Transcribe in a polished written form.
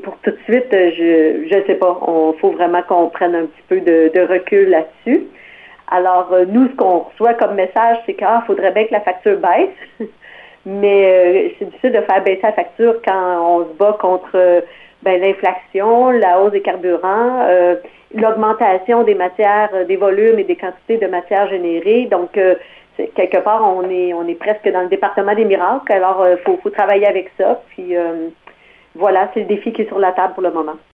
pour tout de suite, je sais pas. Faut vraiment qu'on prenne un petit peu de recul là-dessus. Alors, nous, ce qu'on reçoit comme message, c'est qu'il faudrait bien que la facture baisse. Mais c'est difficile de faire baisser la facture quand on se bat contre l'inflation, la hausse des carburants, l'augmentation des matières, des volumes et des quantités de matières générées. Donc, quelque part, on est presque dans le département des miracles. Alors, faut travailler avec ça. Puis, voilà, c'est le défi qui est sur la table pour le moment.